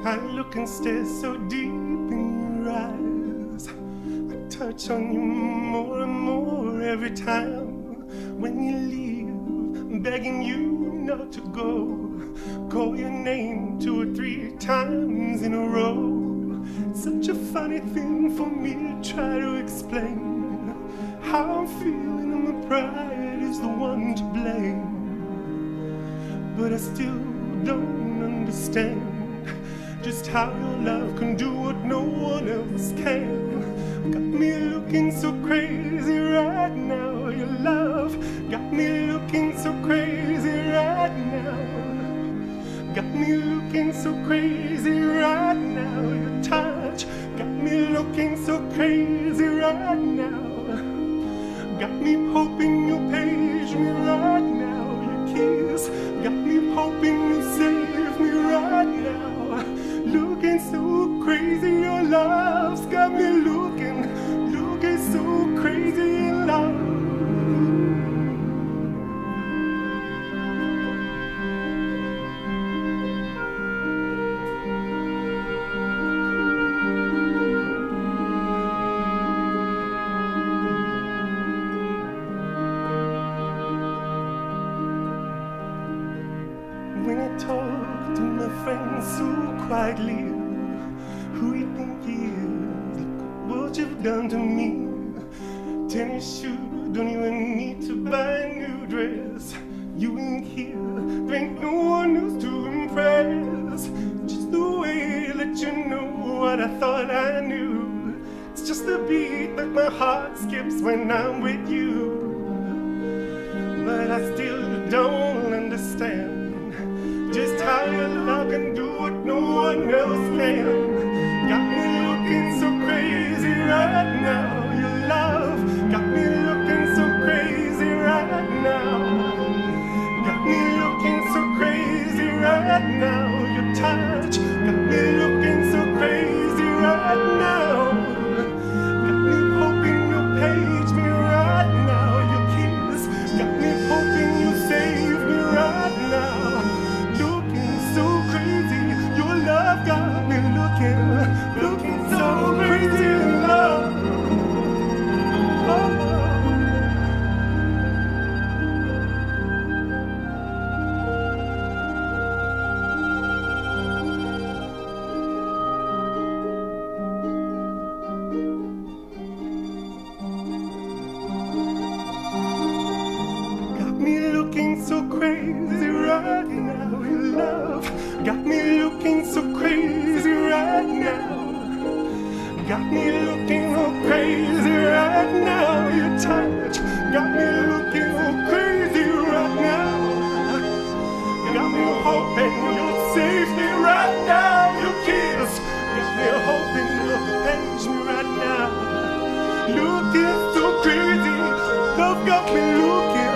I look and stare so deep in your eyes. I touch on you more and more every time. When you leave, I'm begging you not to go. Call your name 2 or 3 times in a row. It's such a funny thing for me to try to explain how I'm feeling, and my pride is the one to blame. But I still don't understand just how your love can do what no one else can. Got me looking so crazy right now. Your love got me looking so crazy right now. Got me looking so crazy right now. Your touch got me looking so crazy right now. Got me hoping you'll page me right now. Your kiss got me hoping you'll save me right now. Looking so crazy, your love's got me looking so crazy in love. When I talk to my friends so quietly, who you think he is? Look what you've done to me. Tennis shoes, don't even need to buy a new dress. You ain't here, there ain't no one else to impress. Just the way that you know what I thought I knew. It's just the beat that my heart skips when I'm with you. But I still don't understand just how your love can do what no one else can. Got me looking so crazy right now. Your love got me looking so crazy right now. Got me looking so crazy right now. Your touch got me looking so crazy right now. Got me hoping you'll page me right now. Your kiss got me hoping you'll save me right now. So crazy, your love got me looking so crazy in love. Got me looking so crazy right now. Your love got me looking so crazy right now. Got me looking so crazy right now. Your touch got me looking so crazy right now. Got me hoping you'll save me right now. Your kiss got me hoping you'll page me right now. Looking so crazy, love got me looking